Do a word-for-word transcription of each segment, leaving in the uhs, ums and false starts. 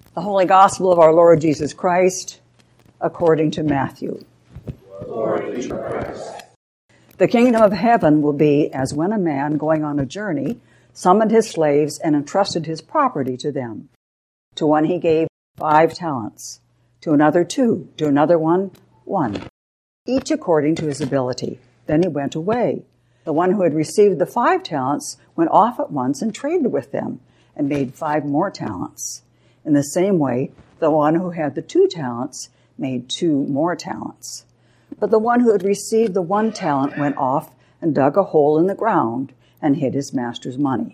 The Holy Gospel of our Lord Jesus Christ, according to Matthew. Glory to Christ. The kingdom of heaven will be as when a man going on a journey summoned his slaves and entrusted his property to them. To one he gave five talents, to another two, to another one, one, each according to his ability. Then he went away. The one who had received the five talents went off at once and traded with them and made five more talents. In the same way, the one who had the two talents made two more talents. But the one who had received the one talent went off and dug a hole in the ground and hid his master's money.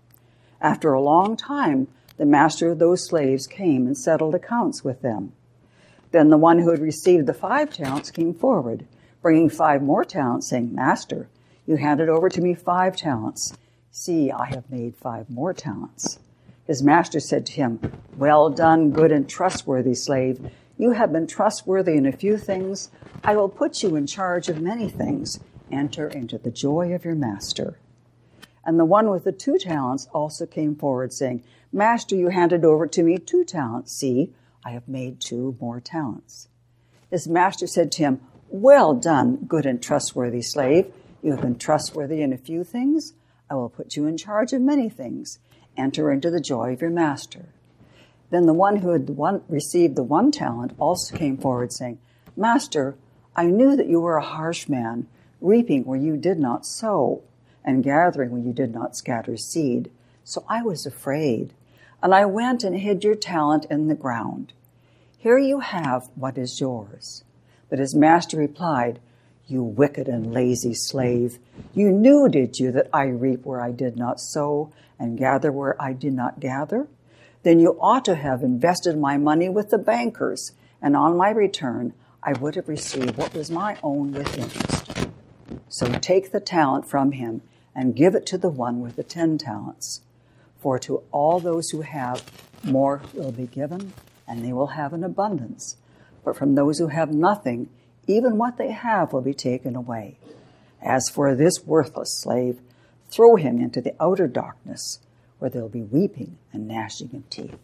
After a long time, the master of those slaves came and settled accounts with them. Then the one who had received the five talents came forward, bringing five more talents, saying, Master, you handed over to me five talents. See, I have made five more talents. His master said to him, Well done, good and trustworthy slave. You have been trustworthy in a few things. I will put you in charge of many things. Enter into the joy of your master. And the one with the two talents also came forward, saying, Master, you handed over to me two talents. See, I have made two more talents. His master said to him, Well done, good and trustworthy slave. You have been trustworthy in a few things. I will put you in charge of many things. Enter into the joy of your master. Then the one who had one, received the one talent also came forward, saying, Master, I knew that you were a harsh man, reaping where you did not sow, and gathering where you did not scatter seed. So I was afraid, and I went and hid your talent in the ground. Here you have what is yours. But his master replied, You wicked and lazy slave, you knew, did you, that I reap where I did not sow, and gather where I did not gather? Then you ought to have invested my money with the bankers, and on my return I would have received what was my own with interest. So take the talent from him and give it to the one with the ten talents. For to all those who have, more will be given, and they will have an abundance. But from those who have nothing, even what they have will be taken away. As for this worthless slave, throw him into the outer darkness, where there will be weeping and gnashing of teeth.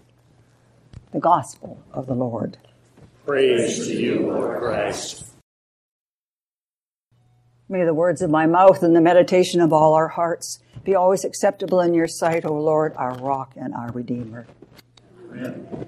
The Gospel of the Lord. Praise to you, Lord Christ. May the words of my mouth and the meditation of all our hearts be always acceptable in your sight, O Lord, our rock and our Redeemer. Amen.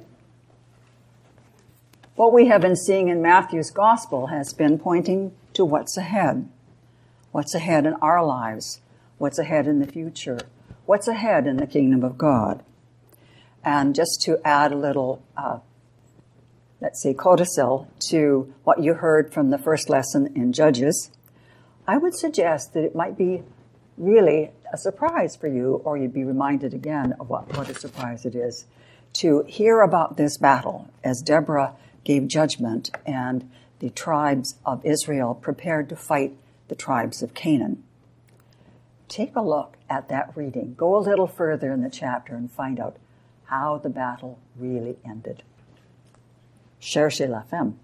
What we have been seeing in Matthew's Gospel has been pointing to what's ahead. What's ahead in our lives? What's ahead in the future? What's ahead in the kingdom of God? And just to add a little, uh, let's say, codicil to what you heard from the first lesson in Judges, I would suggest that it might be really a surprise for you, or you'd be reminded again of what, what a surprise it is, to hear about this battle as Deborah gave judgment and the tribes of Israel prepared to fight the tribes of Canaan. Take a look at that reading. Go a little further in the chapter and find out how the battle really ended. Cherchez la femme.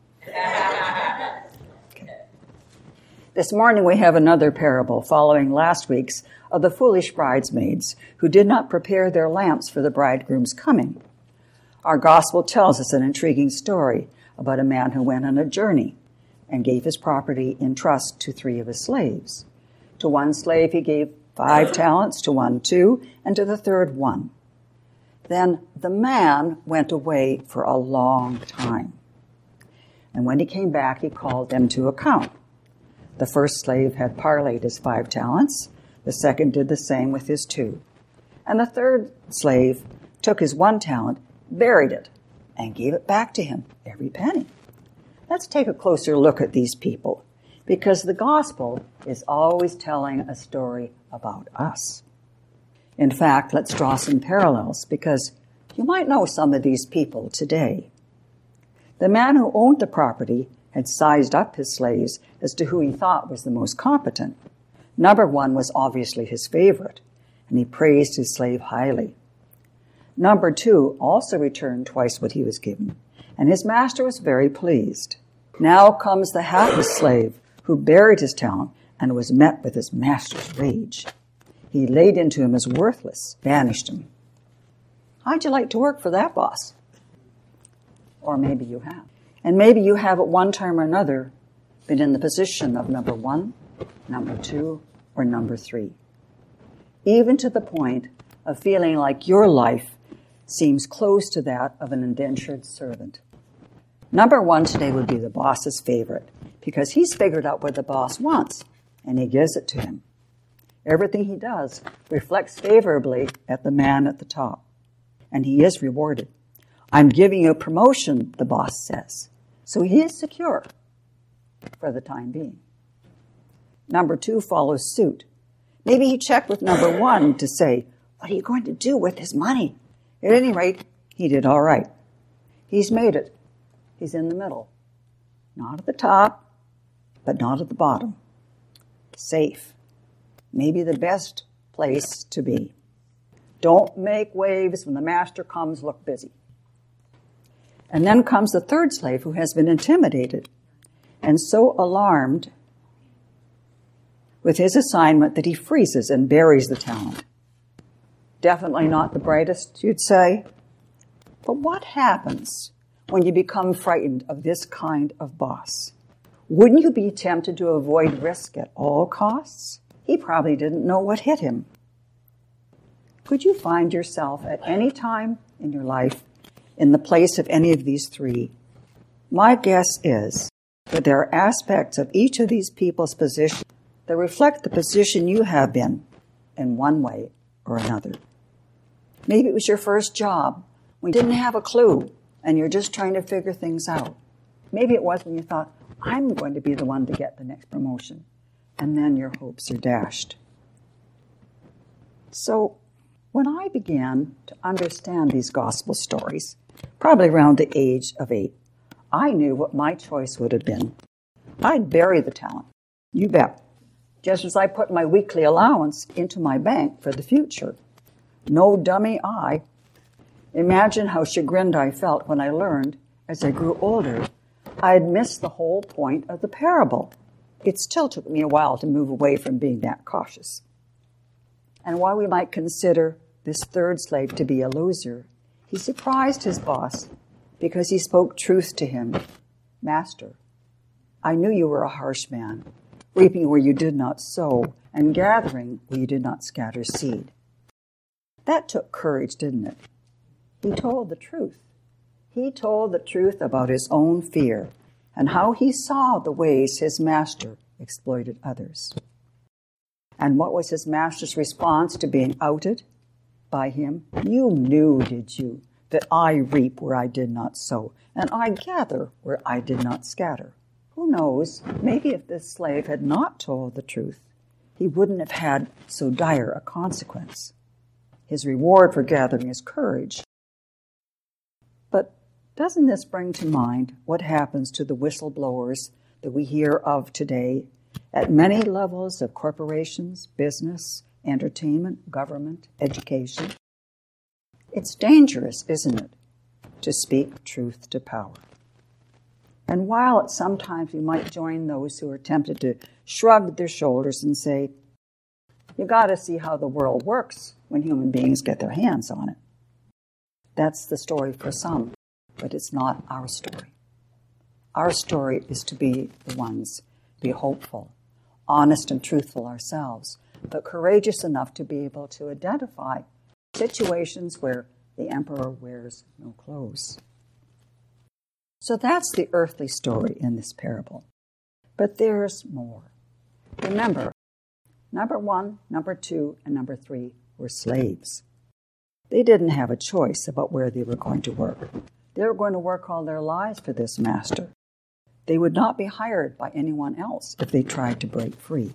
Okay. This morning we have another parable following last week's of the foolish bridesmaids who did not prepare their lamps for the bridegroom's coming. Our gospel tells us an intriguing story about a man who went on a journey and gave his property in trust to three of his slaves. To one slave he gave five talents, to one two, and to the third one. Then the man went away for a long time. And when he came back, he called them to account. The first slave had parlayed his five talents. The second did the same with his two. And the third slave took his one talent, buried it, and gave it back to him, every penny. Let's take a closer look at these people, because the gospel is always telling a story about us. In fact, let's draw some parallels, because you might know some of these people today. The man who owned the property had sized up his slaves as to who he thought was the most competent. Number one was obviously his favorite, and he praised his slave highly. Number two also returned twice what he was given, and his master was very pleased. Now comes the hapless slave who buried his talent and was met with his master's rage. He laid into him as worthless, banished him. How'd you like to work for that boss? Or maybe you have. And maybe you have at one time or another been in the position of number one, number two, or number three. Even to the point of feeling like your life seems close to that of an indentured servant. Number one today would be the boss's favorite because he's figured out what the boss wants and he gives it to him. Everything he does reflects favorably at the man at the top, and he is rewarded. I'm giving you a promotion, the boss says. So he is secure for the time being. Number two follows suit. Maybe he checked with number one to say, what are you going to do with his money? At any rate, he did all right. He's made it. He's in the middle. Not at the top, but not at the bottom. Safe. Maybe the best place to be. Don't make waves when the master comes, look busy. And then comes the third slave who has been intimidated and so alarmed with his assignment that he freezes and buries the talent. Definitely not the brightest, you'd say. But what happens when you become frightened of this kind of boss? Wouldn't you be tempted to avoid risk at all costs? He probably didn't know what hit him. Could you find yourself at any time in your life in the place of any of these three? My guess is that there are aspects of each of these people's position that reflect the position you have been in one way or another. Maybe it was your first job when you didn't have a clue and you're just trying to figure things out. Maybe it was when you thought, I'm going to be the one to get the next promotion. And then your hopes are dashed. So when I began to understand these gospel stories, probably around the age of eight, I knew what my choice would have been. I'd bury the talent. You bet. Just as I put my weekly allowance into my bank for the future. No dummy I. Imagine how chagrined I felt when I learned, as I grew older, I had missed the whole point of the parable. It still took me a while to move away from being that cautious. And while we might consider this third slave to be a loser, he surprised his boss because he spoke truth to him. Master, I knew you were a harsh man, reaping where you did not sow and gathering where you did not scatter seed. That took courage, didn't it? He told the truth. He told the truth about his own fear and how he saw the ways his master exploited others. And what was his master's response to being outed by him? You knew, did you, that I reap where I did not sow, and I gather where I did not scatter. Who knows, maybe if this slave had not told the truth, he wouldn't have had so dire a consequence. His reward for gathering his courage. But doesn't this bring to mind what happens to the whistleblowers that we hear of today at many levels of corporations, business, entertainment, government, education? It's dangerous, isn't it, to speak truth to power? And while at sometimes we might join those who are tempted to shrug their shoulders and say, you got to see how the world works when human beings get their hands on it. That's the story for some, but it's not our story. Our story is to be the ones, be hopeful, honest and truthful ourselves, but courageous enough to be able to identify situations where the emperor wears no clothes. So that's the earthly story in this parable. But there's more. Remember, number one, number two, and number three were slaves. They didn't have a choice about where they were going to work. They were going to work all their lives for this master. They would not be hired by anyone else if they tried to break free.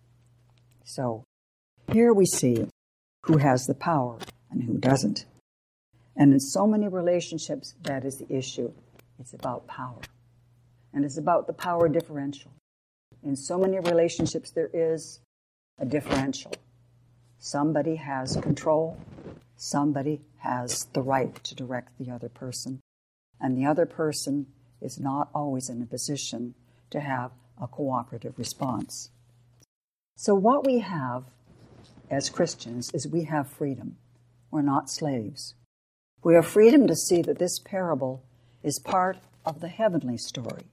So here we see who has the power and who doesn't. And in so many relationships, that is the issue. It's about power. And it's about the power differential. In so many relationships, there is a differential. Somebody has control. Somebody has the right to direct the other person. And the other person is not always in a position to have a cooperative response. So what we have as Christians is we have freedom. We're not slaves. We have freedom to see that this parable is part of the heavenly story.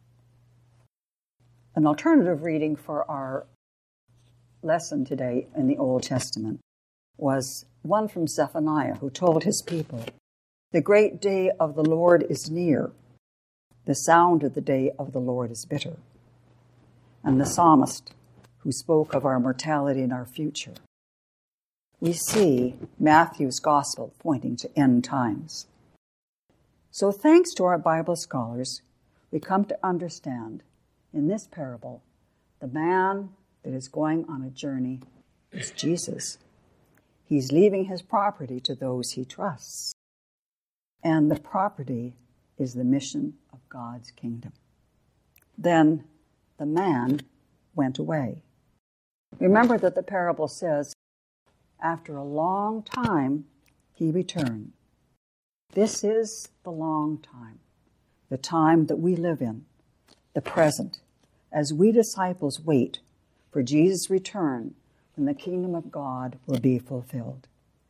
An alternative reading for our lesson today in the Old Testament was one from Zephaniah, who told his people, "The great day of the Lord is near. The sound of the day of the Lord is bitter." And the psalmist, who spoke of our mortality and our future. We see Matthew's gospel pointing to end times. So thanks to our Bible scholars, we come to understand in this parable, the man that is going on a journey is Jesus. He's leaving his property to those he trusts. And the property is the mission of God's kingdom. Then the man went away. Remember that the parable says, after a long time, he returned. This is the long time, the time that we live in, the present, as we disciples wait for Jesus' return when the kingdom of God will be fulfilled.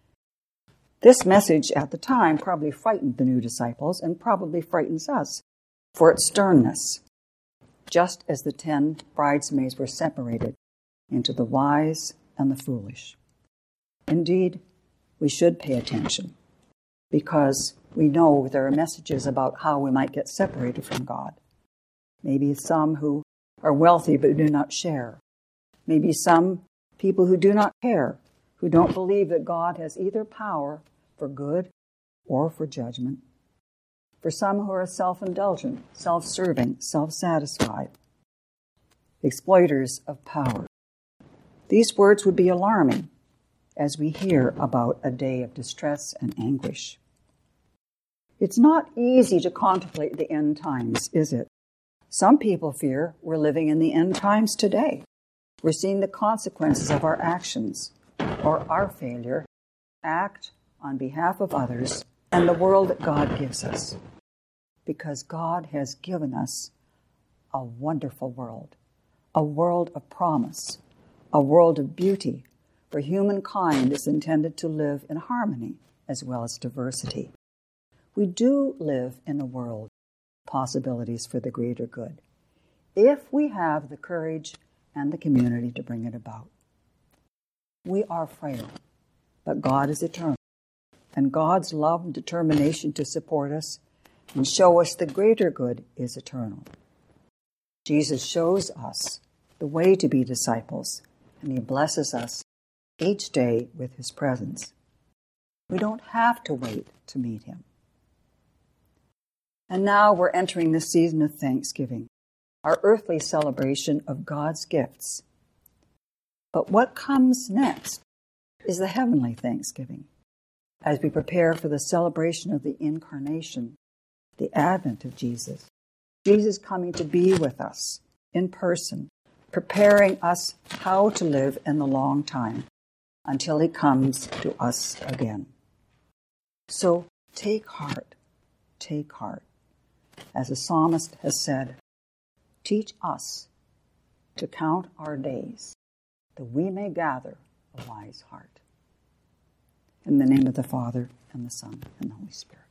This message at the time probably frightened the new disciples and probably frightens us for its sternness, just as the ten bridesmaids were separated into the wise and the foolish. Indeed, we should pay attention because we know there are messages about how we might get separated from God. Maybe some who are wealthy but do not share. Maybe some people who do not care, who don't believe that God has either power for good or for judgment. For some who are self-indulgent, self-serving, self-satisfied, exploiters of power. These words would be alarming as we hear about a day of distress and anguish. It's not easy to contemplate the end times, is it? Some people fear we're living in the end times today. We're seeing the consequences of our actions or our failure act on behalf of others and the world that God gives us. Because God has given us a wonderful world, a world of promise, a world of beauty where humankind is intended to live in harmony as well as diversity. We do live in a world of possibilities for the greater good, if we have the courage and the community to bring it about. We are frail, but God is eternal, and God's love and determination to support us and show us the greater good is eternal. Jesus shows us the way to be disciples, and he blesses us each day with his presence. We don't have to wait to meet him. And now we're entering the season of Thanksgiving, our earthly celebration of God's gifts. But what comes next is the heavenly Thanksgiving, as we prepare for the celebration of the Incarnation, the advent of Jesus. Jesus coming to be with us in person, preparing us how to live in the long time until he comes to us again. So take heart, take heart. As the psalmist has said, teach us to count our days, that we may gather a wise heart. In the name of the Father, and the Son, and the Holy Spirit.